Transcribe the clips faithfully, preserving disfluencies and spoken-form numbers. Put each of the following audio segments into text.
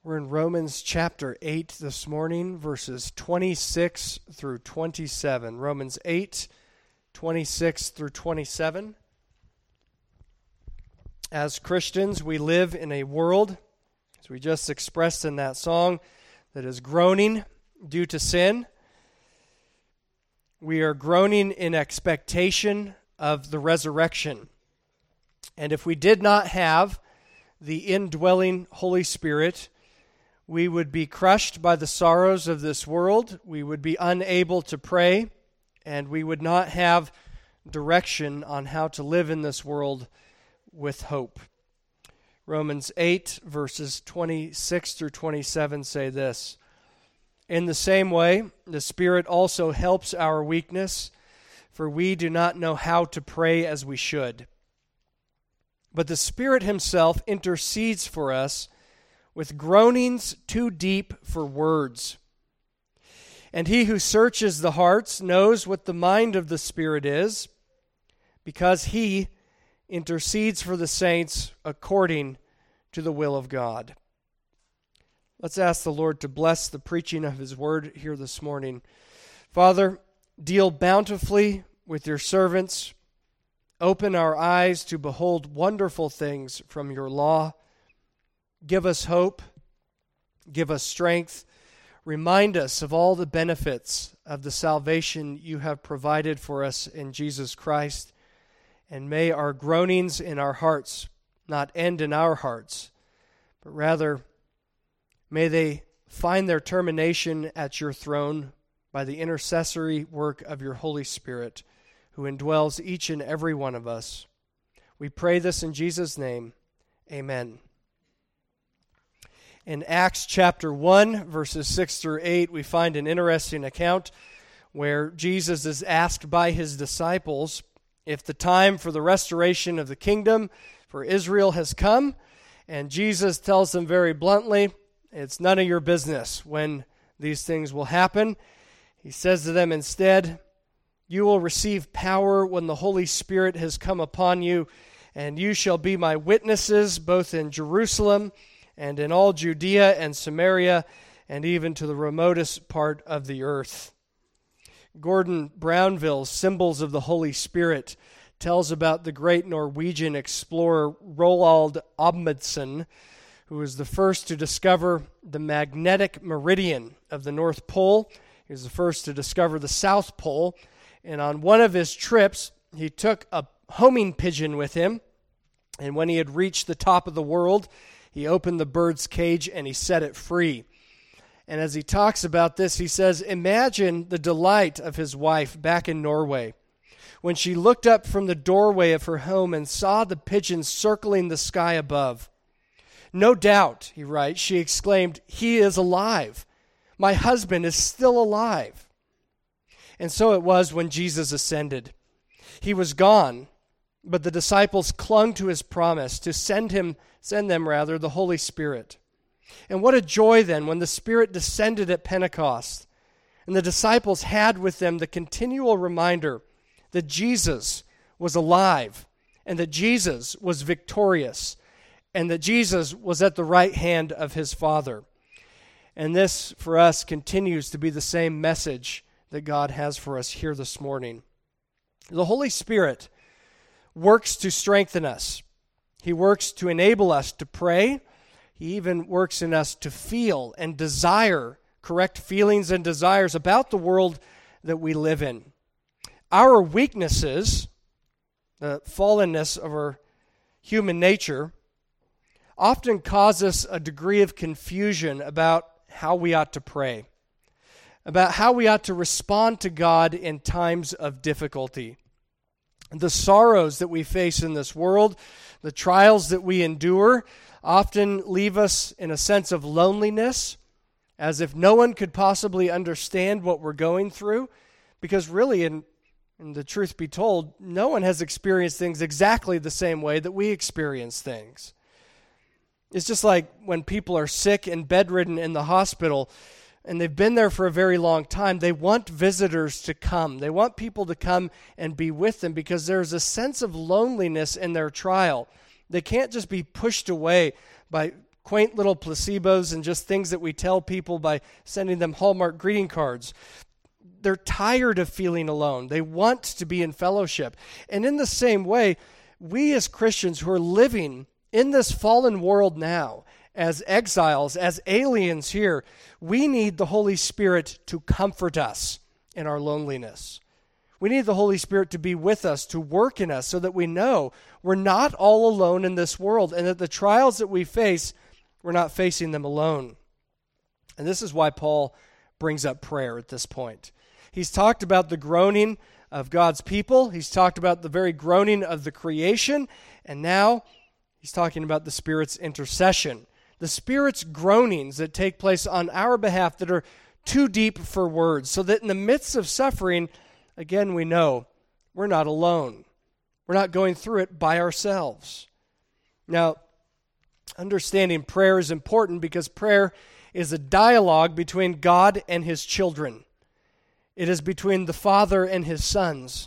We're in Romans chapter eight this morning, verses twenty-six through twenty-seven. Romans eight, twenty-six through twenty-seven. As Christians, we live in a world, as we just expressed in that song, that is groaning due to sin. We are groaning in expectation of the resurrection. And if we did not have the indwelling Holy Spirit, we would be crushed by the sorrows of this world, we would be unable to pray, and we would not have direction on how to live in this world with hope. Romans eight, verses twenty-six through twenty-seven say this: In the same way, the Spirit also helps our weakness, for we do not know how to pray as we should. But the Spirit Himself intercedes for us with groanings too deep for words. And He who searches the hearts knows what the mind of the Spirit is, because He intercedes for the saints according to the will of God. Let's ask the Lord to bless the preaching of His word here this morning. Father, deal bountifully with your servants. Open our eyes to behold wonderful things from your law. Give us hope. Give us strength. Remind us of all the benefits of the salvation you have provided for us in Jesus Christ. And may our groanings in our hearts not end in our hearts, but rather may they find their termination at your throne by the intercessory work of your Holy Spirit, who indwells each and every one of us. We pray this in Jesus' name. Amen. In Acts chapter one, verses six through eight, we find an interesting account where Jesus is asked by his disciples if the time for the restoration of the kingdom for Israel has come, and Jesus tells them very bluntly, it's none of your business when these things will happen. He says to them instead, you will receive power when the Holy Spirit has come upon you, and you shall be my witnesses both in Jerusalem and in all Judea and Samaria, and even to the remotest part of the earth. Gordon Brownville's Symbols of the Holy Spirit tells about the great Norwegian explorer Roald Amundsen, who was the first to discover the magnetic meridian of the North Pole. He was the first to discover the South Pole. And on one of his trips, he took a homing pigeon with him. And when he had reached the top of the world, he opened the bird's cage and he set it free. And as he talks about this, he says, imagine the delight of his wife back in Norway when she looked up from the doorway of her home and saw the pigeon circling the sky above. No doubt, he writes, she exclaimed, he is alive. My husband is still alive. And so it was when Jesus ascended. He was gone, but the disciples clung to his promise to send him, send them rather, the Holy Spirit. And what a joy then when the Spirit descended at Pentecost, and the disciples had with them the continual reminder that Jesus was alive, and that Jesus was victorious, and that Jesus was at the right hand of his Father. And this, for us, continues to be the same message that God has for us here this morning. The Holy Spirit works to strengthen us. He works to enable us to pray. He even works in us to feel and desire correct feelings and desires about the world that we live in. Our weaknesses, the fallenness of our human nature, often cause us a degree of confusion about how we ought to pray, about how we ought to respond to God in times of difficulty. The sorrows that we face in this world, the trials that we endure, often leave us in a sense of loneliness, as if no one could possibly understand what we're going through, because really, in, in the truth be told, no one has experienced things exactly the same way that we experience things. It's just like when people are sick and bedridden in the hospital, and they've been there for a very long time, they want visitors to come. They want people to come and be with them because there's a sense of loneliness in their trial. They can't just be pushed away by quaint little placebos and just things that we tell people by sending them Hallmark greeting cards. They're tired of feeling alone. They want to be in fellowship. And in the same way, we as Christians who are living in this fallen world now, as exiles, as aliens here, we need the Holy Spirit to comfort us in our loneliness. We need the Holy Spirit to be with us, to work in us, so that we know we're not all alone in this world, and that the trials that we face, we're not facing them alone. And this is why Paul brings up prayer at this point. He's talked about the groaning of God's people. He's talked about the very groaning of the creation. And now he's talking about the Spirit's intercession. The Spirit's groanings that take place on our behalf that are too deep for words. So that in the midst of suffering, again, we know we're not alone. We're not going through it by ourselves. Now, understanding prayer is important because prayer is a dialogue between God and His children. It is between the Father and His sons.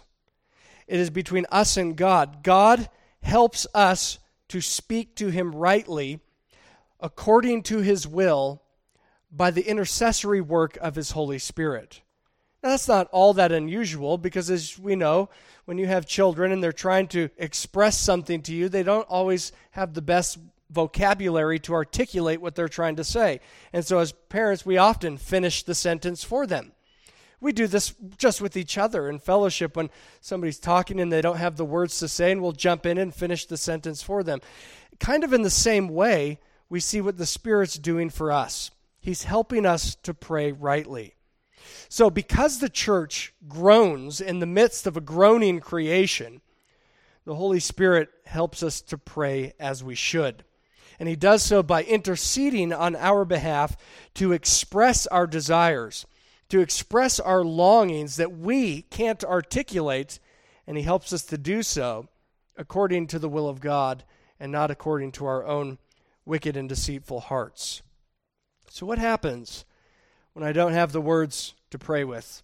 It is between us and God. God helps us to speak to Him rightly according to His will by the intercessory work of His Holy Spirit. Now, that's not all that unusual because, as we know, when you have children and they're trying to express something to you, they don't always have the best vocabulary to articulate what they're trying to say. And so as parents, we often finish the sentence for them. We do this just with each other in fellowship when somebody's talking and they don't have the words to say, and we'll jump in and finish the sentence for them. Kind of in the same way, we see what the Spirit's doing for us. He's helping us to pray rightly. So because the church groans in the midst of a groaning creation, the Holy Spirit helps us to pray as we should. And He does so by interceding on our behalf to express our desires, to express our longings that we can't articulate, and He helps us to do so according to the will of God and not according to our own wicked and deceitful hearts. So what happens when I don't have the words to pray with?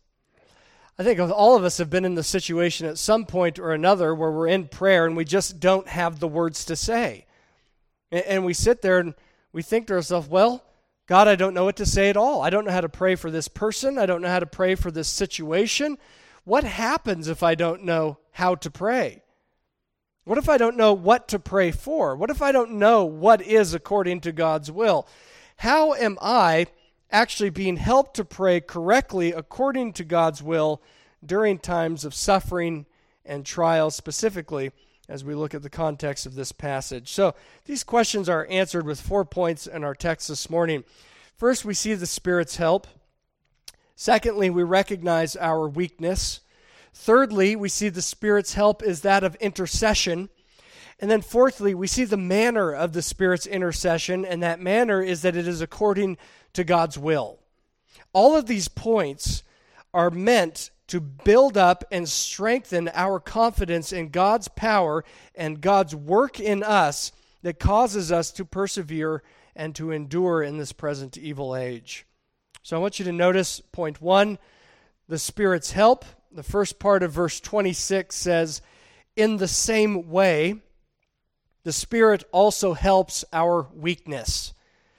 I think all of us have been in the situation at some point or another where we're in prayer and we just don't have the words to say. And we sit there and we think to ourselves, well, God, I don't know what to say at all. I don't know how to pray for this person. I don't know how to pray for this situation. What happens if I don't know how to pray? What if I don't know what to pray for? What if I don't know what is according to God's will? How am I actually being helped to pray correctly according to God's will during times of suffering and trials, specifically as we look at the context of this passage? So these questions are answered with four points in our text this morning. First, we see the Spirit's help. Secondly, we recognize our weakness. Thirdly, we see the Spirit's help is that of intercession. And then fourthly, we see the manner of the Spirit's intercession, and that manner is that it is according to God's will. All of these points are meant to build up and strengthen our confidence in God's power and God's work in us that causes us to persevere and to endure in this present evil age. So I want you to notice point one, the Spirit's help. The first part of verse twenty-six says, in the same way, the Spirit also helps our weakness.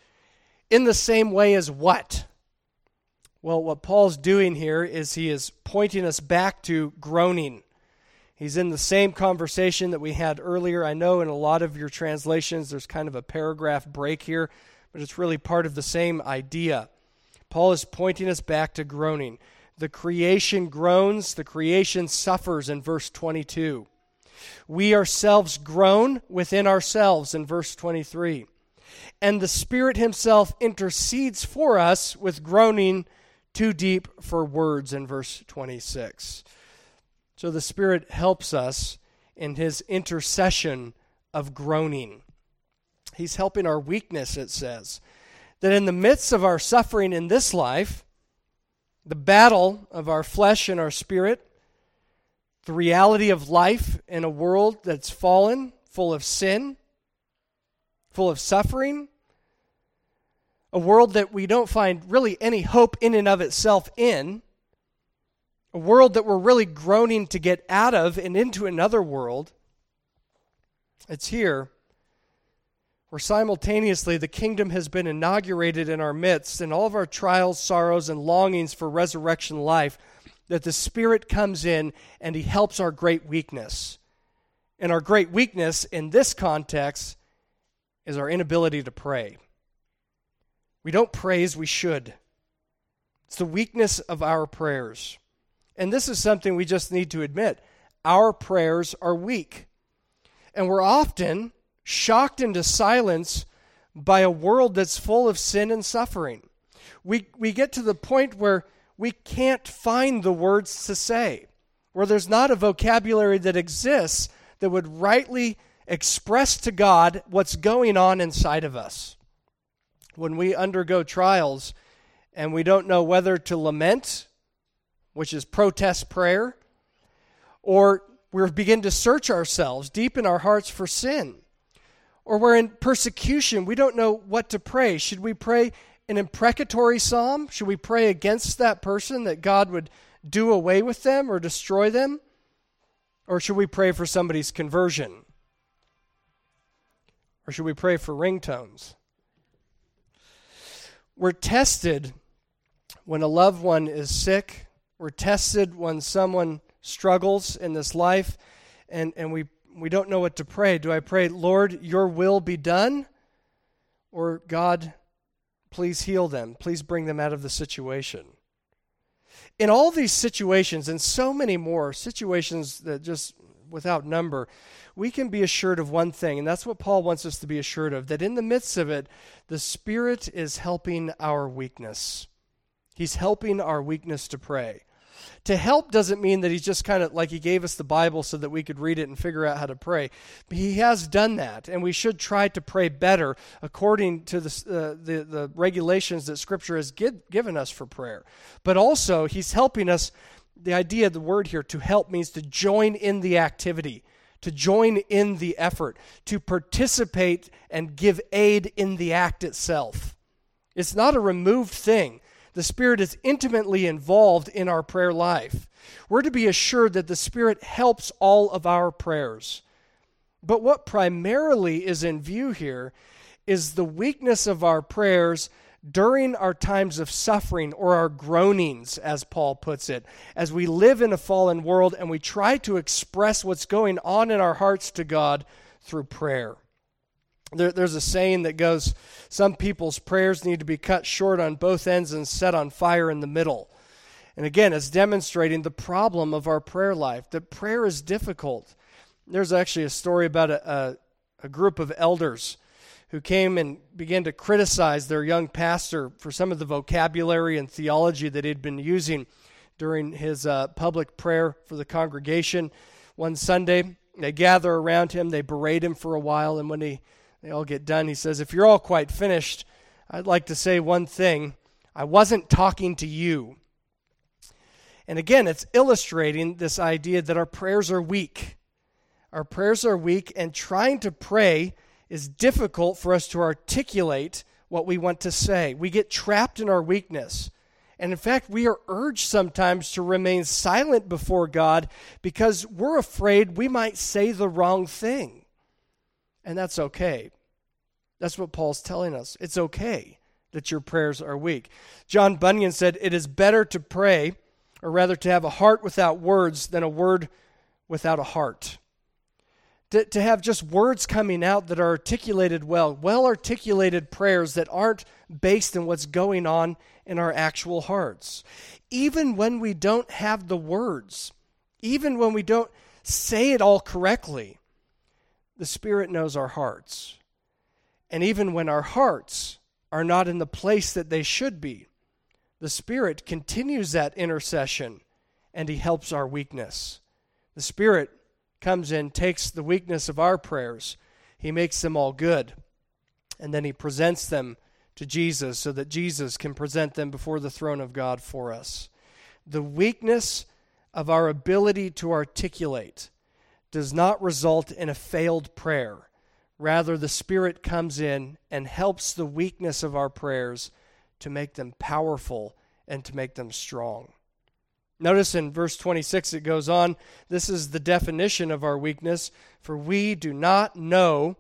In the same way as what? Well, what Paul's doing here is he is pointing us back to groaning. He's in the same conversation that we had earlier. I know in a lot of your translations there's kind of a paragraph break here, but it's really part of the same idea. Paul is pointing us back to groaning. The creation groans, the creation suffers in verse twenty-two. We ourselves groan within ourselves in verse twenty-three. And the Spirit Himself intercedes for us with groaning too deep for words in verse twenty-six. So the Spirit helps us in His intercession of groaning. He's helping our weakness, it says. That in the midst of our suffering in this life, the battle of our flesh and our spirit, the reality of life in a world that's fallen, full of sin, full of suffering, a world that we don't find really any hope in and of itself in, a world that we're really groaning to get out of and into another world. It's here where simultaneously the kingdom has been inaugurated in our midst, and all of our trials, sorrows, and longings for resurrection life, that the Spirit comes in and he helps our great weakness. And our great weakness in this context is our inability to pray. We don't pray as we should. It's the weakness of our prayers. And this is something we just need to admit. Our prayers are weak. And we're often shocked into silence by a world that's full of sin and suffering. We we get to the point where we can't find the words to say, where there's not a vocabulary that exists that would rightly express to God what's going on inside of us. When we undergo trials and we don't know whether to lament, which is protest prayer, or we begin to search ourselves deep in our hearts for sin, or we're in persecution, we don't know what to pray. Should we pray an imprecatory psalm? Should we pray against that person, that God would do away with them or destroy them? Or should we pray for somebody's conversion? Or should we pray for ringtones? We're tested when a loved one is sick. We're tested when someone struggles in this life, and, and we We don't know what to pray. Do I pray, Lord, your will be done? Or, God, please heal them. Please bring them out of the situation. In all these situations, and so many more, situations that just without number, we can be assured of one thing, and that's what Paul wants us to be assured of, that in the midst of it, the Spirit is helping our weakness. He's helping our weakness to pray. To help doesn't mean that he's just kind of like he gave us the Bible so that we could read it and figure out how to pray. But he has done that, and we should try to pray better according to the uh, the, the regulations that Scripture has give, given us for prayer. But also, he's helping us. The idea of the word here, to help, means to join in the activity, to join in the effort, to participate and give aid in the act itself. It's not a removed thing. The Spirit is intimately involved in our prayer life. We're to be assured that the Spirit helps all of our prayers. But what primarily is in view here is the weakness of our prayers during our times of suffering, or our groanings, as Paul puts it, as we live in a fallen world and we try to express what's going on in our hearts to God through prayer. There, there's a saying that goes, some people's prayers need to be cut short on both ends and set on fire in the middle. And again, it's demonstrating the problem of our prayer life, that prayer is difficult. There's actually a story about a, a, a group of elders who came and began to criticize their young pastor for some of the vocabulary and theology that he'd been using during his uh, public prayer for the congregation. One Sunday, they gather around him, they berate him for a while, and when he They all get done, he says, if you're all quite finished, I'd like to say one thing. I wasn't talking to you. And again, it's illustrating this idea that our prayers are weak. Our prayers are weak, and trying to pray is difficult for us to articulate what we want to say. We get trapped in our weakness. And in fact, we are urged sometimes to remain silent before God because we're afraid we might say the wrong thing. And that's okay. That's what Paul's telling us. It's okay that your prayers are weak. John Bunyan said, it is better to pray, or rather to have a heart without words, than a word without a heart. To, to have just words coming out that are articulated well, well-articulated prayers that aren't based in what's going on in our actual hearts. Even when we don't have the words, even when we don't say it all correctly, the Spirit knows our hearts. And even when our hearts are not in the place that they should be, the Spirit continues that intercession, and He helps our weakness. The Spirit comes in, takes the weakness of our prayers, He makes them all good, and then He presents them to Jesus so that Jesus can present them before the throne of God for us. The weakness of our ability to articulate does not result in a failed prayer. Rather, the Spirit comes in and helps the weakness of our prayers to make them powerful and to make them strong. Notice in verse twenty-six it goes on, this is the definition of our weakness, for we do not know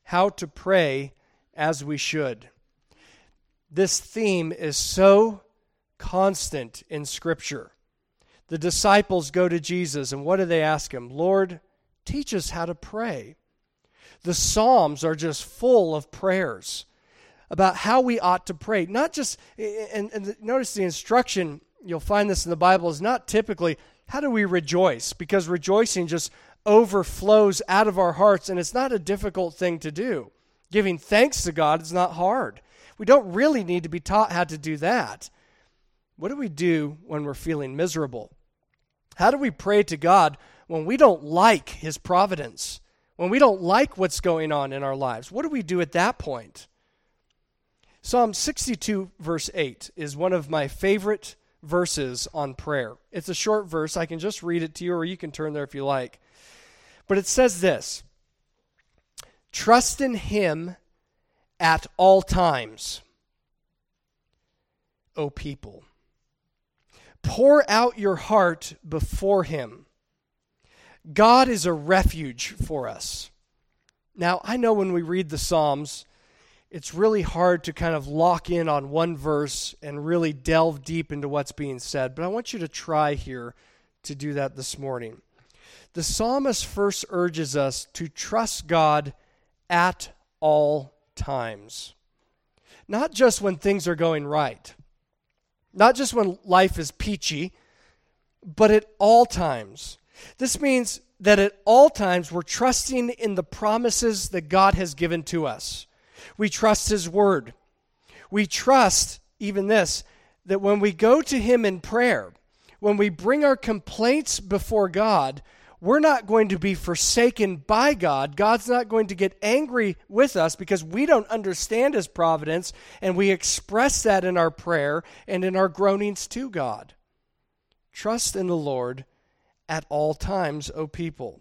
how to pray as we should. This theme is so constant in Scripture. The disciples go to Jesus, and what do they ask him? Lord, teach us how to pray. The Psalms are just full of prayers about how we ought to pray. Not just, and, and notice the instruction, you'll find this in the Bible, is not typically, how do we rejoice? Because rejoicing just overflows out of our hearts, and it's not a difficult thing to do. Giving thanks to God is not hard. We don't really need to be taught how to do that. What do we do when we're feeling miserable? How do we pray to God when we don't like His providence? When we don't like what's going on in our lives? What do we do at that point? Psalm sixty-two, verse eight, is one of my favorite verses on prayer. It's a short verse. I can just read it to you, or you can turn there if you like. But it says this: trust in Him at all times, O people. Pour out your heart before Him. God is a refuge for us. Now, I know when we read the Psalms, it's really hard to kind of lock in on one verse and really delve deep into what's being said, but I want you to try here to do that this morning. The psalmist first urges us to trust God at all times. Not just when things are going right. Not just when life is peachy, but at all times. This means that at all times we're trusting in the promises that God has given to us. We trust His Word. We trust, even this, that when we go to Him in prayer, when we bring our complaints before God, we're not going to be forsaken by God. God's not going to get angry with us because we don't understand His providence, and we express that in our prayer and in our groanings to God. Trust in the Lord at all times, O people.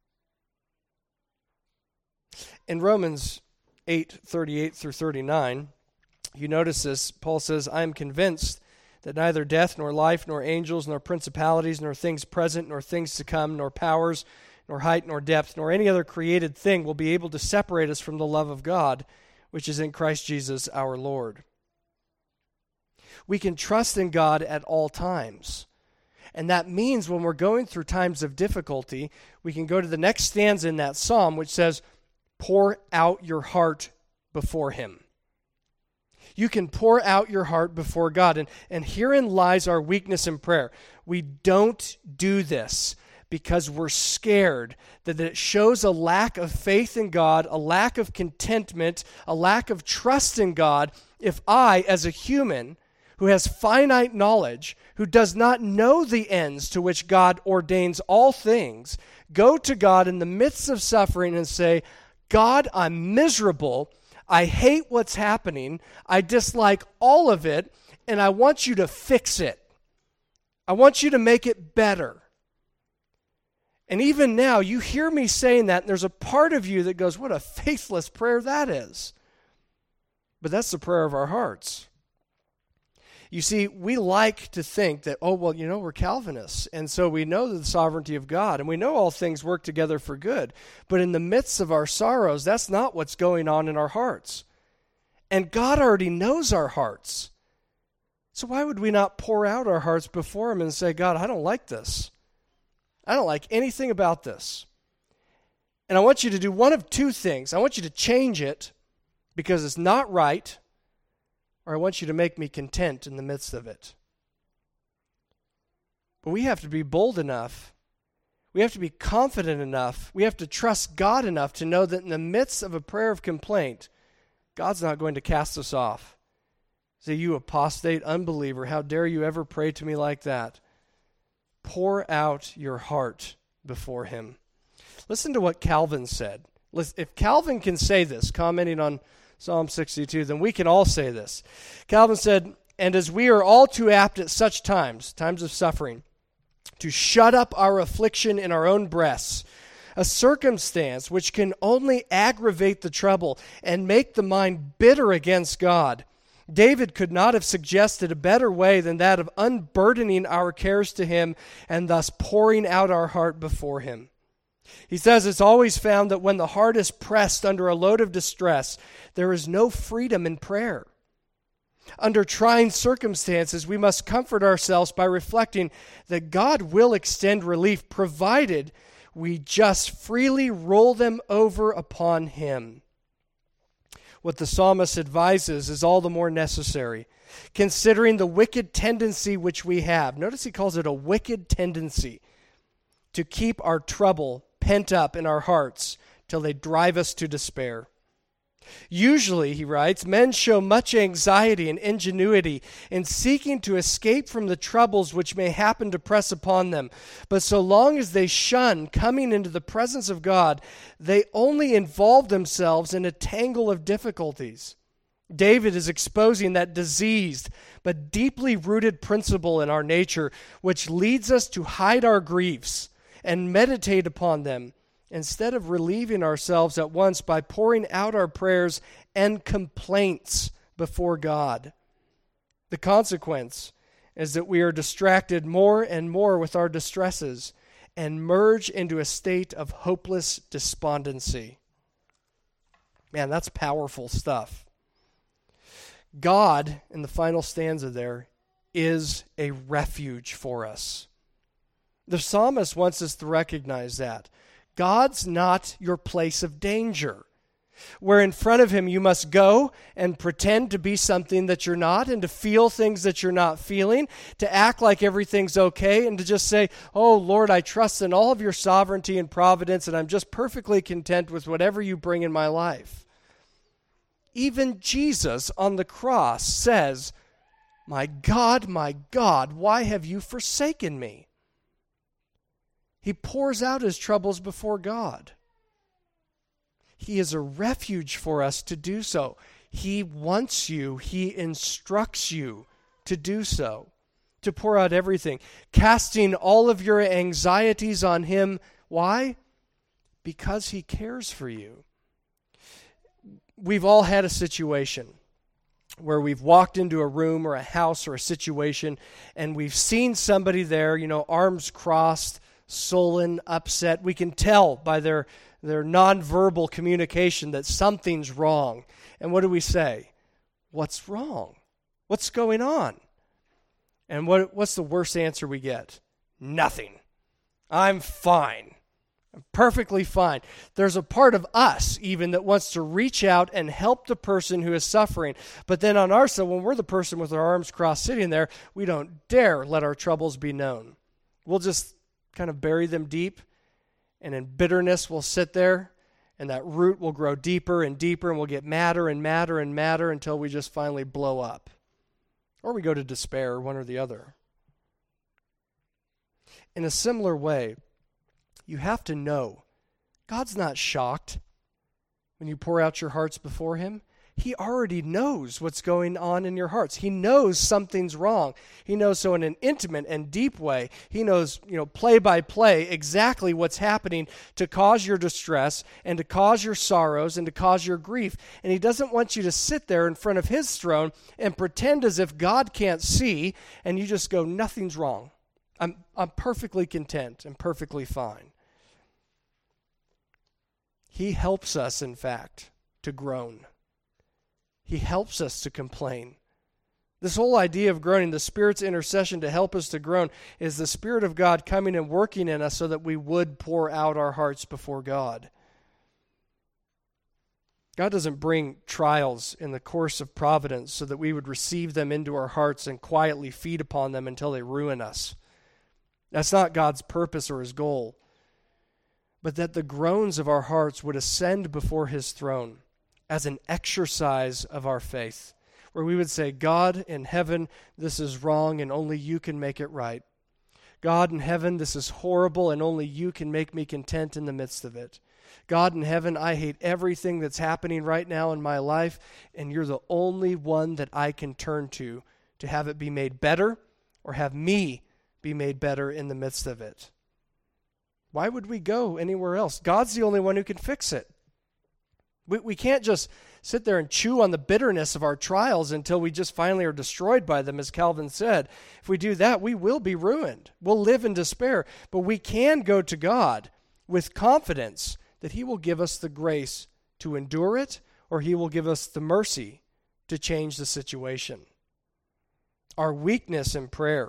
In Romans eight, thirty-eight through thirty-nine, you notice this. Paul says, I am convinced that neither death, nor life, nor angels, nor principalities, nor things present, nor things to come, nor powers, nor height, nor depth, nor any other created thing will be able to separate us from the love of God, which is in Christ Jesus our Lord. We can trust in God at all times. And that means when we're going through times of difficulty, we can go to the next stanza in that psalm, which says, pour out your heart before Him. You can pour out your heart before God. And, and herein lies our weakness in prayer. We don't do this because we're scared that it shows a lack of faith in God, a lack of contentment, a lack of trust in God if I, as a human who has finite knowledge, who does not know the ends to which God ordains all things, go to God in the midst of suffering and say, God, I'm miserable. I hate what's happening. I dislike all of it, and I want you to fix it. I want you to make it better. And even now, you hear me saying that, and there's a part of you that goes, what a faithless prayer that is. But that's the prayer of our hearts. You see, we like to think that, oh, well, you know, we're Calvinists, and so we know the sovereignty of God, and we know all things work together for good. But in the midst of our sorrows, that's not what's going on in our hearts. And God already knows our hearts. So why would we not pour out our hearts before Him and say, God, I don't like this. I don't like anything about this. And I want you to do one of two things. I want you to change it because it's not right, or I want you to make me content in the midst of it. But we have to be bold enough. We have to be confident enough. We have to trust God enough to know that in the midst of a prayer of complaint, God's not going to cast us off. Say, you apostate unbeliever, how dare you ever pray to me like that? Pour out your heart before Him. Listen to what Calvin said. If Calvin can say this, commenting on Psalm sixty-two, then we can all say this. Calvin said, and as we are all too apt at such times, times of suffering, to shut up our affliction in our own breasts, a circumstance which can only aggravate the trouble and make the mind bitter against God, David could not have suggested a better way than that of unburdening our cares to Him and thus pouring out our heart before Him. He says it's always found that when the heart is pressed under a load of distress, there is no freedom in prayer. Under trying circumstances, we must comfort ourselves by reflecting that God will extend relief provided we just freely roll them over upon Him. What the psalmist advises is all the more necessary, considering the wicked tendency which we have. Notice he calls it a wicked tendency to keep our trouble pent up in our hearts till they drive us to despair. Usually, he writes, men show much anxiety and ingenuity in seeking to escape from the troubles which may happen to press upon them. But so long as they shun coming into the presence of God, they only involve themselves in a tangle of difficulties. David is exposing that diseased but deeply rooted principle in our nature, which leads us to hide our griefs and meditate upon them, instead of relieving ourselves at once by pouring out our prayers and complaints before God. The consequence is that we are distracted more and more with our distresses and merge into a state of hopeless despondency. Man, that's powerful stuff. God, in the final stanza there, is a refuge for us. The psalmist wants us to recognize that. God's not your place of danger, where in front of Him you must go and pretend to be something that you're not, and to feel things that you're not feeling, to act like everything's okay, and to just say, oh, Lord, I trust in all of your sovereignty and providence, and I'm just perfectly content with whatever you bring in my life. Even Jesus on the cross says, my God, my God, why have you forsaken me? He pours out his troubles before God. He is a refuge for us to do so. He wants you, He instructs you to do so, to pour out everything, casting all of your anxieties on Him. Why? Because He cares for you. We've all had a situation where we've walked into a room or a house or a situation, and we've seen somebody there, you know, arms crossed, sullen, upset. We can tell by their, their nonverbal communication that something's wrong. And what do we say? What's wrong? What's going on? And what what's the worst answer we get? Nothing. I'm fine. I'm perfectly fine. There's a part of us even that wants to reach out and help the person who is suffering. But then on our side, when we're the person with our arms crossed sitting there, we don't dare let our troubles be known. We'll just kind of bury them deep, and in bitterness we'll sit there, and that root will grow deeper and deeper, and we'll get madder and madder and madder until we just finally blow up. Or we go to despair, one or the other. In a similar way, you have to know God's not shocked when you pour out your hearts before Him. He already knows what's going on in your hearts. He knows something's wrong. He knows so in an intimate and deep way. He knows, you know, play by play exactly what's happening to cause your distress and to cause your sorrows and to cause your grief. And He doesn't want you to sit there in front of His throne and pretend as if God can't see, and you just go, nothing's wrong. I'm I'm perfectly content and perfectly fine. He helps us, in fact, to groan. He helps us to complain. This whole idea of groaning, the Spirit's intercession to help us to groan, is the Spirit of God coming and working in us so that we would pour out our hearts before God. God doesn't bring trials in the course of providence so that we would receive them into our hearts and quietly feed upon them until they ruin us. That's not God's purpose or His goal. But that the groans of our hearts would ascend before His throne as an exercise of our faith, where we would say, God in heaven, this is wrong and only you can make it right. God in heaven, this is horrible and only you can make me content in the midst of it. God in heaven, I hate everything that's happening right now in my life, and you're the only one that I can turn to to have it be made better or have me be made better in the midst of it. Why would we go anywhere else? God's the only one who can fix it. We we can't just sit there and chew on the bitterness of our trials until we just finally are destroyed by them, as Calvin said. If we do that, we will be ruined. We'll live in despair. But we can go to God with confidence that he will give us the grace to endure it, or he will give us the mercy to change the situation. Our weakness in prayer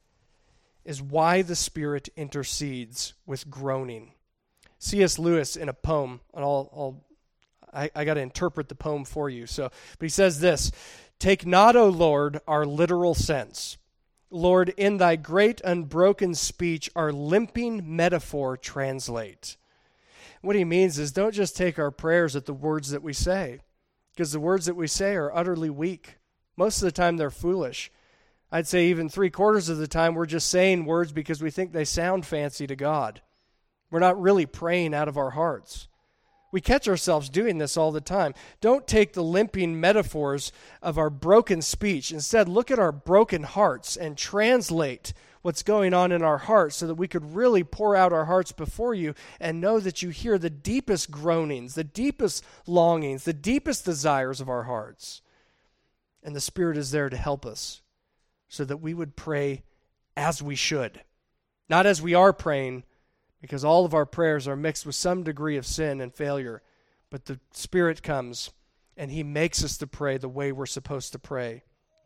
is why the Spirit intercedes with groaning. C S Lewis in a poem, and I'll, I'll I, I got to interpret the poem for you. So, but he says this: "Take not, O Lord, our literal sense. Lord, in thy great unbroken speech, our limping metaphor translate." What he means is, don't just take our prayers at the words that we say, because the words that we say are utterly weak. Most of the time they're foolish. I'd say even three quarters of the time we're just saying words because we think they sound fancy to God. We're not really praying out of our hearts. We catch ourselves doing this all the time. Don't take the limping metaphors of our broken speech. Instead, look at our broken hearts and translate what's going on in our hearts so that we could really pour out our hearts before you and know that you hear the deepest groanings, the deepest longings, the deepest desires of our hearts. And the Spirit is there to help us so that we would pray as we should, not as we are praying, because all of our prayers are mixed with some degree of sin and failure. But the Spirit comes and he makes us to pray the way we're supposed to pray.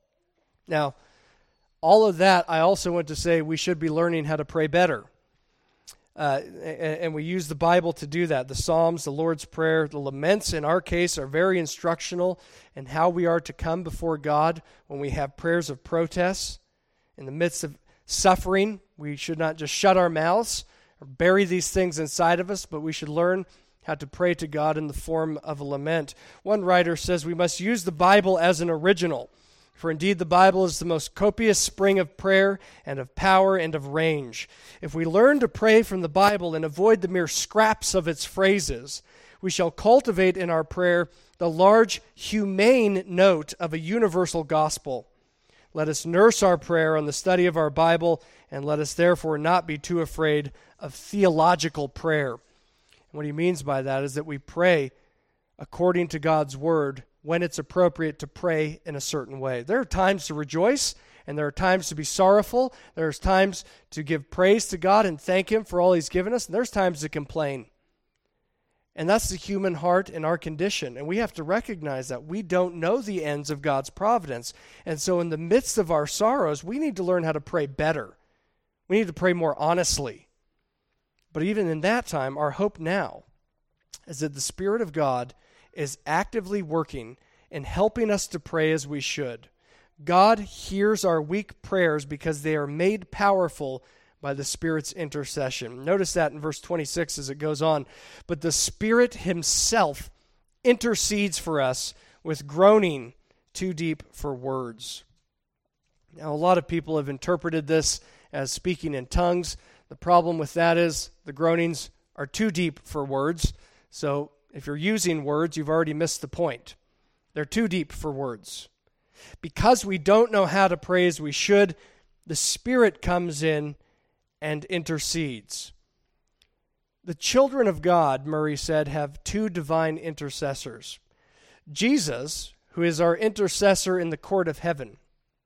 Now, all of that, I also want to say we should be learning how to pray better. Uh, and, and we use the Bible to do that. The Psalms, the Lord's Prayer, the laments in our case are very instructional in how we are to come before God when we have prayers of protest. In the midst of suffering, we should not just shut our mouths or bury these things inside of us, but we should learn how to pray to God in the form of a lament. One writer says we must use the Bible as an original, for indeed the Bible is the most copious spring of prayer and of power and of range. If we learn to pray from the Bible and avoid the mere scraps of its phrases, we shall cultivate in our prayer the large, humane note of a universal gospel. Let us nurse our prayer on the study of our Bible, and let us therefore not be too afraid of theological prayer. And what he means by that is that we pray according to God's word when it's appropriate to pray in a certain way. There are times to rejoice, and there are times to be sorrowful. There's times to give praise to God and thank him for all he's given us, and there's times to complain. And that's the human heart and our condition. And we have to recognize that we don't know the ends of God's providence. And so in the midst of our sorrows, we need to learn how to pray better. We need to pray more honestly. But even in that time, our hope now is that the Spirit of God is actively working and helping us to pray as we should. God hears our weak prayers because they are made powerful by the Spirit's intercession. Notice that in verse twenty-six as it goes on. But the Spirit himself intercedes for us with groaning too deep for words. Now, a lot of people have interpreted this as speaking in tongues. The problem with that is the groanings are too deep for words. So if you're using words, you've already missed the point. They're too deep for words. Because we don't know how to pray as we should, the Spirit comes in and intercedes. The children of God, Murray said, have two divine intercessors. Jesus, who is our intercessor in the court of heaven,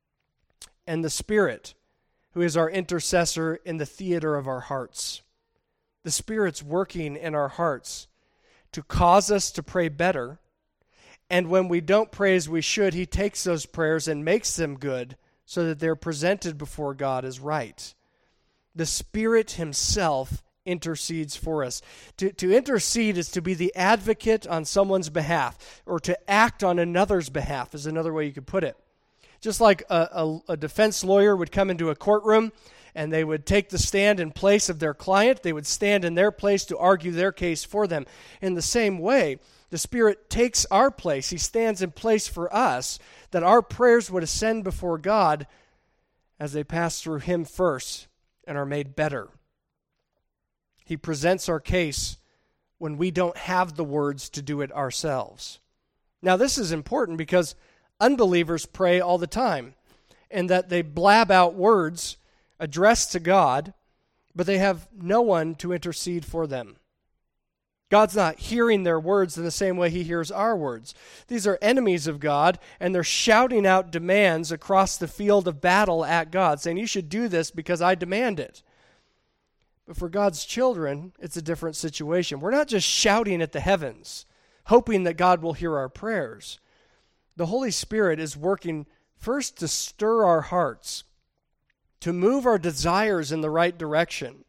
and the Spirit, who is our intercessor in the theater of our hearts. The Spirit's working in our hearts to cause us to pray better, and when we don't pray as we should, he takes those prayers and makes them good so that they're presented before God as right. The Spirit himself intercedes for us. To, to intercede is to be the advocate on someone's behalf, or to act on another's behalf is another way you could put it. Just like a, a, a defense lawyer would come into a courtroom and they would take the stand in place of their client, they would stand in their place to argue their case for them. In the same way, the Spirit takes our place. He stands in place for us, that our prayers would ascend before God as they pass through him first and are made better. He presents our case when we don't have the words to do it ourselves. Now, this is important because unbelievers pray all the time, and that they blab out words addressed to God, but they have no one to intercede for them. God's not hearing their words in the same way he hears our words. These are enemies of God, and they're shouting out demands across the field of battle at God, saying, you should do this because I demand it. But for God's children, it's a different situation. We're not just shouting at the heavens, hoping that God will hear our prayers. The Holy Spirit is working first to stir our hearts, to move our desires in the right direction,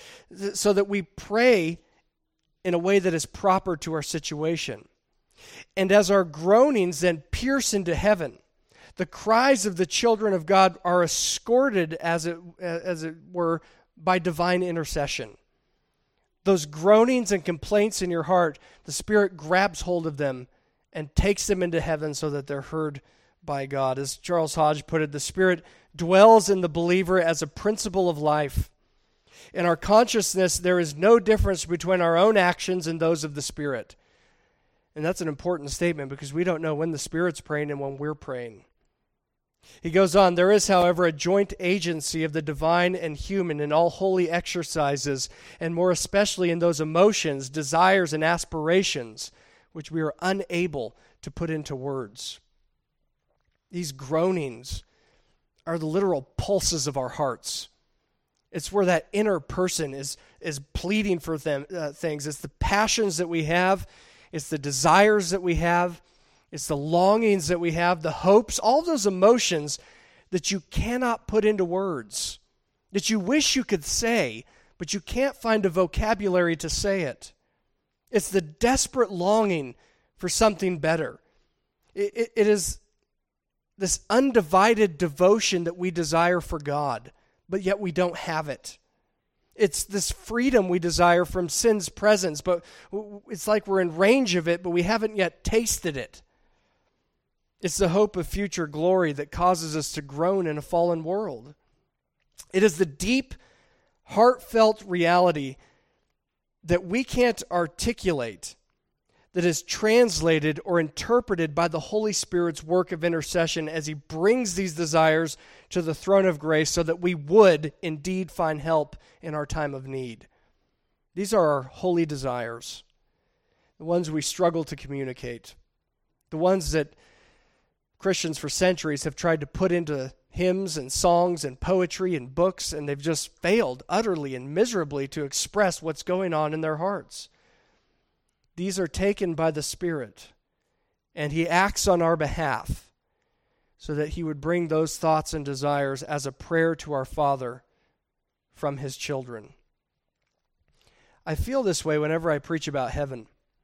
so that we pray in a way that is proper to our situation. And as our groanings then pierce into heaven, the cries of the children of God are escorted, as it, as it were, by divine intercession. Those groanings and complaints in your heart, the Spirit grabs hold of them and takes them into heaven so that they're heard by God. As Charles Hodge put it, the Spirit dwells in the believer as a principle of life. In our consciousness, there is no difference between our own actions and those of the Spirit. And that's an important statement because we don't know when the Spirit's praying and when we're praying. He goes on, there is, however, a joint agency of the divine and human in all holy exercises, and more especially in those emotions, desires, and aspirations which we are unable to put into words. These groanings are the literal pulses of our hearts. It's where that inner person is, is pleading for them, uh, things. It's the passions that we have. It's the desires that we have. It's the longings that we have, the hopes, all those emotions that you cannot put into words, that you wish you could say, but you can't find a vocabulary to say it. It's the desperate longing for something better. It, it, it is this undivided devotion that we desire for God, but yet we don't have it. It's this freedom we desire from sin's presence, but it's like we're in range of it, but we haven't yet tasted it. It's the hope of future glory that causes us to groan in a fallen world. It is the deep, heartfelt reality that we can't articulate, that is translated or interpreted by the Holy Spirit's work of intercession as He brings these desires to the throne of grace so that we would indeed find help in our time of need. These are our holy desires, the ones we struggle to communicate, the ones that Christians for centuries have tried to put into hymns and songs and poetry and books, and they've just failed utterly and miserably to express what's going on in their hearts. These are taken by the Spirit, and He acts on our behalf so that He would bring those thoughts and desires as a prayer to our Father from His children. I feel this way whenever I preach about heaven.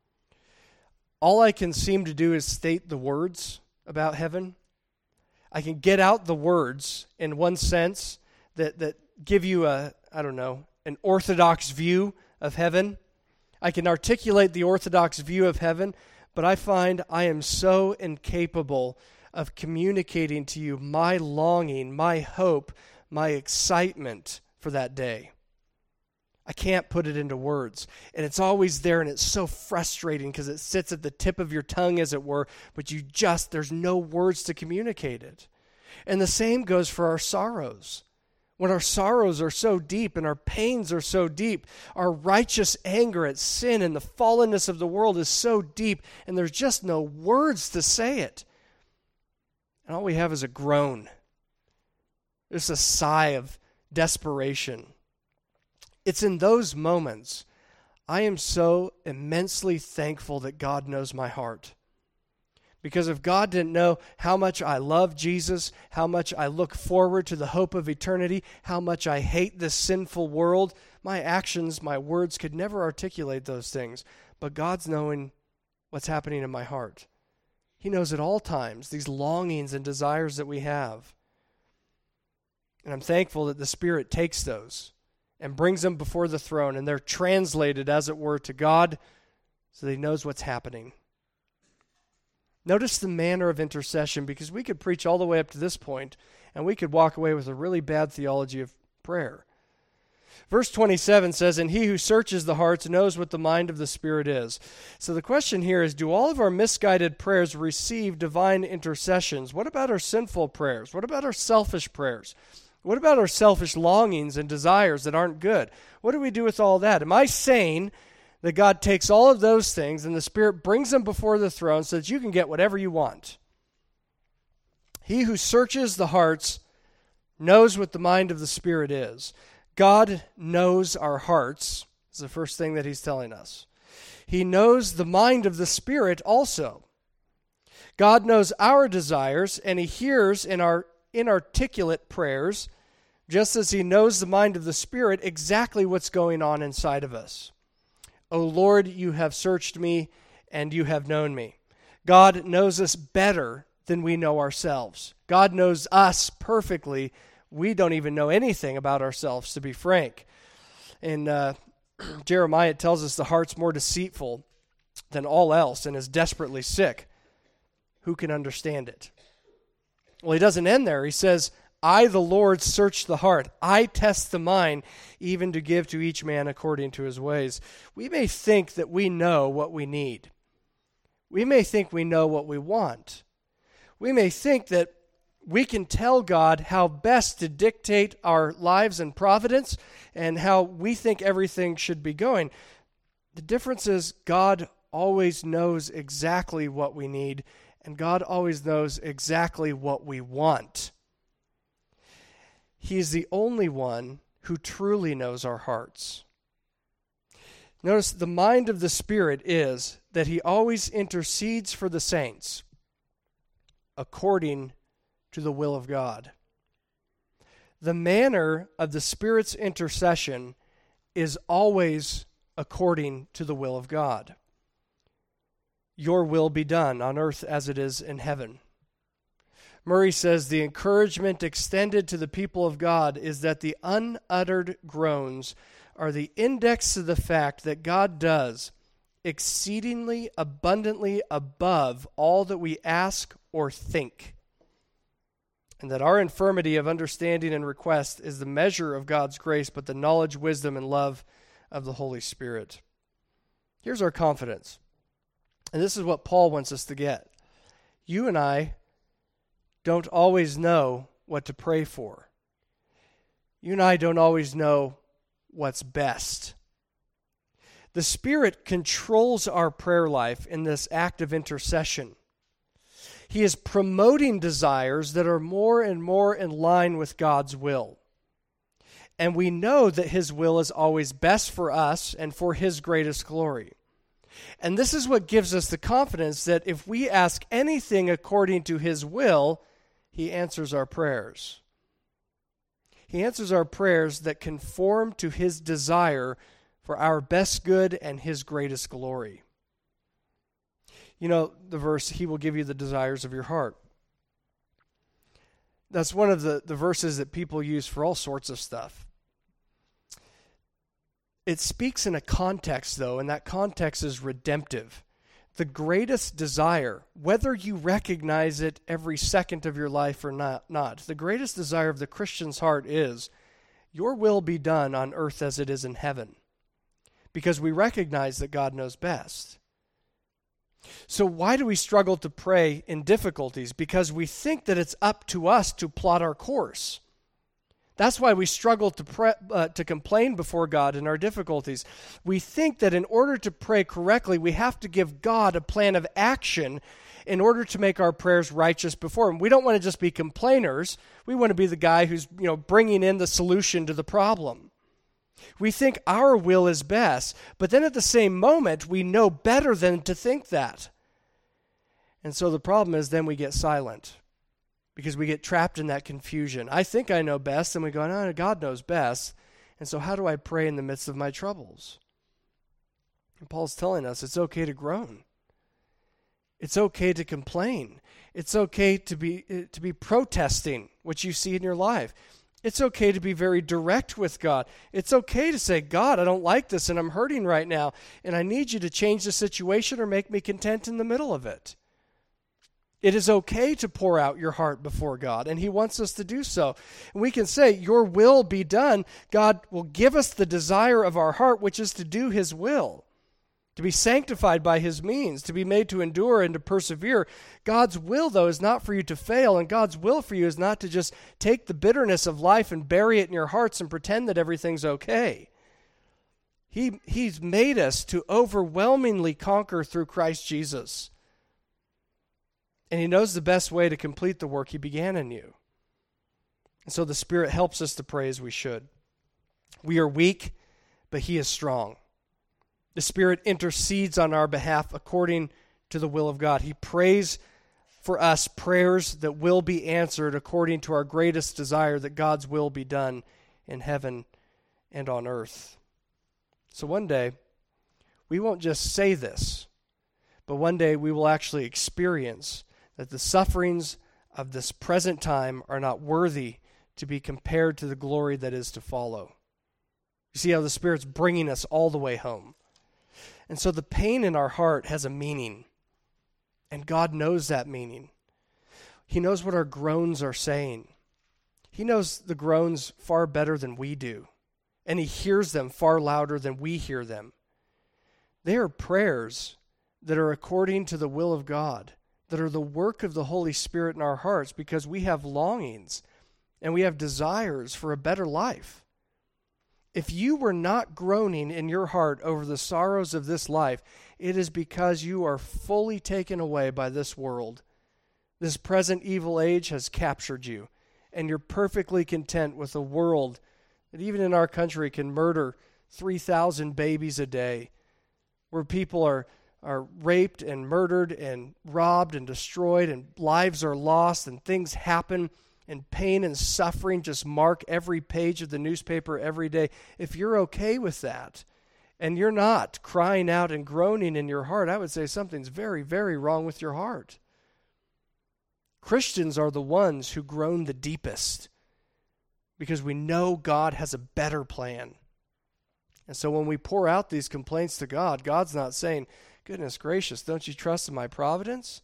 All I can seem to do is state the words about heaven. I can get out the words in one sense that, that give you a, I don't know, an orthodox view of heaven. I can articulate the orthodox view of heaven, but I find I am so incapable of communicating to you my longing, my hope, my excitement for that day. I can't put it into words. And it's always there, and it's so frustrating because it sits at the tip of your tongue, as it were, but you just, there's no words to communicate it. And the same goes for our sorrows. When our sorrows are so deep and our pains are so deep, our righteous anger at sin and the fallenness of the world is so deep, and there's just no words to say it. And all we have is a groan. There's a sigh of desperation. It's in those moments I am so immensely thankful that God knows my heart. Because if God didn't know how much I love Jesus, how much I look forward to the hope of eternity, how much I hate this sinful world, my actions, my words could never articulate those things. But God's knowing what's happening in my heart. He knows at all times these longings and desires that we have. And I'm thankful that the Spirit takes those and brings them before the throne, and they're translated, as it were, to God so that He knows what's happening. Notice the manner of intercession, because we could preach all the way up to this point, and we could walk away with a really bad theology of prayer. Verse twenty-seven says, "And He who searches the hearts knows what the mind of the Spirit is." So the question here is, do all of our misguided prayers receive divine intercessions? What about our sinful prayers? What about our selfish prayers? What about our selfish longings and desires that aren't good? What do we do with all that? Am I saying that God takes all of those things and the Spirit brings them before the throne so that you can get whatever you want? He who searches the hearts knows what the mind of the Spirit is. God knows our hearts. Is the first thing that he's telling us. He knows the mind of the Spirit also. God knows our desires, and he hears in our inarticulate prayers, just as he knows the mind of the Spirit, exactly what's going on inside of us. O Lord, you have searched me, and you have known me. God knows us better than we know ourselves. God knows us perfectly. We don't even know anything about ourselves, to be frank. In uh, Jeremiah, it tells us the heart's more deceitful than all else and is desperately sick. Who can understand it? Well, he doesn't end there. He says, I, the Lord, search the heart. I test the mind, even to give to each man according to his ways. We may think that we know what we need. We may think we know what we want. We may think that we can tell God how best to dictate our lives and providence and how we think everything should be going. The difference is God always knows exactly what we need, and God always knows exactly what we want. He is the only one who truly knows our hearts. Notice the mind of the Spirit is that he always intercedes for the saints according to the will of God. The manner of the Spirit's intercession is always according to the will of God. Your will be done on earth as it is in heaven. Murray says the encouragement extended to the people of God is that the unuttered groans are the index to the fact that God does exceedingly abundantly above all that we ask or think, and that our infirmity of understanding and request is the measure of God's grace, but the knowledge, wisdom, and love of the Holy Spirit. Here's our confidence. And this is what Paul wants us to get. You and I don't always know what to pray for. You and I don't always know what's best. The Spirit controls our prayer life in this act of intercession. He is promoting desires that are more and more in line with God's will. And we know that his will is always best for us and for his greatest glory. And this is what gives us the confidence that if we ask anything according to his will, he answers our prayers. He answers our prayers that conform to his desire for our best good and his greatest glory. You know, the verse, he will give you the desires of your heart. That's one of the, the verses that people use for all sorts of stuff. It speaks in a context, though, and that context is redemptive. The greatest desire, whether you recognize it every second of your life or not, not, the greatest desire of the Christian's heart is, your will be done on earth as it is in heaven. Because we recognize that God knows best. So why do we struggle to pray in difficulties? Because we think that it's up to us to plot our course. That's why we struggle to pre- uh, to complain before God in our difficulties. We think that in order to pray correctly, we have to give God a plan of action in order to make our prayers righteous before him. We don't want to just be complainers. We want to be the guy who's, you know, bringing in the solution to the problem. We think our will is best, but then at the same moment, we know better than to think that. And so the problem is then we get silent because we get trapped in that confusion. I think I know best, and we go, no, God knows best. And so how do I pray in the midst of my troubles? And Paul's telling us it's okay to groan. It's okay to complain. It's okay to be to be protesting what you see in your life. It's okay to be very direct with God. It's okay to say, God, I don't like this and I'm hurting right now, and I need you to change the situation or make me content in the middle of it. It is okay to pour out your heart before God, and he wants us to do so. And we can say, your will be done. God will give us the desire of our heart, which is to do his will, to be sanctified by his means, to be made to endure and to persevere. God's will, though, is not for you to fail, and God's will for you is not to just take the bitterness of life and bury it in your hearts and pretend that everything's okay. He, he's made us to overwhelmingly conquer through Christ Jesus. And he knows the best way to complete the work he began in you. And so the Spirit helps us to pray as we should. We are weak, but he is strong. The Spirit intercedes on our behalf according to the will of God. He prays for us prayers that will be answered according to our greatest desire, that God's will be done in heaven and on earth. So one day, we won't just say this, but one day we will actually experience that the sufferings of this present time are not worthy to be compared to the glory that is to follow. You see how the Spirit's bringing us all the way home. And so the pain in our heart has a meaning, and God knows that meaning. He knows what our groans are saying. He knows the groans far better than we do, and he hears them far louder than we hear them. They are prayers that are according to the will of God, that are the work of the Holy Spirit in our hearts, because we have longings and we have desires for a better life. If you were not groaning in your heart over the sorrows of this life, it is because you are fully taken away by this world. This present evil age has captured you, and you're perfectly content with a world that even in our country can murder three thousand babies a day, where people are, are raped and murdered and robbed and destroyed, and lives are lost, and things happen, and pain and suffering just mark every page of the newspaper every day. If you're okay with that, and you're not crying out and groaning in your heart, I would say something's very, very wrong with your heart. Christians are the ones who groan the deepest, because we know God has a better plan. And so when we pour out these complaints to God, God's not saying, goodness gracious, don't you trust in my providence?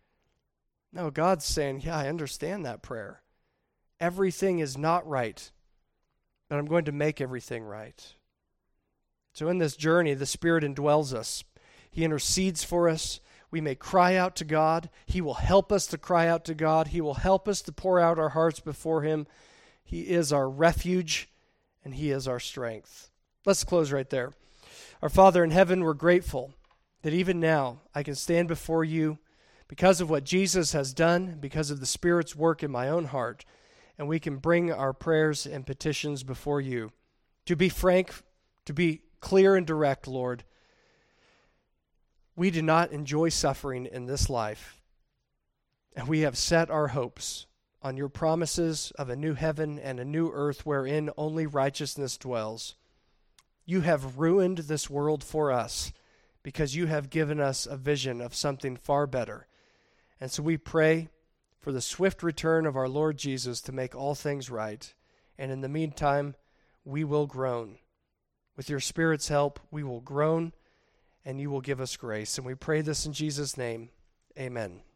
No, God's saying, yeah, I understand that prayer. Everything is not right, but I'm going to make everything right. So in this journey, the Spirit indwells us. He intercedes for us. We may cry out to God. He will help us to cry out to God. He will help us to pour out our hearts before him. He is our refuge, and he is our strength. Let's close right there. Our Father in heaven, we're grateful that even now I can stand before you because of what Jesus has done, because of the Spirit's work in my own heart, and we can bring our prayers and petitions before you. To be frank, to be clear and direct, Lord, we do not enjoy suffering in this life, and we have set our hopes on your promises of a new heaven and a new earth wherein only righteousness dwells. You have ruined this world for us because you have given us a vision of something far better. And so we pray for the swift return of our Lord Jesus to make all things right. And in the meantime, we will groan. With your Spirit's help, we will groan, and you will give us grace. And we pray this in Jesus' name. Amen.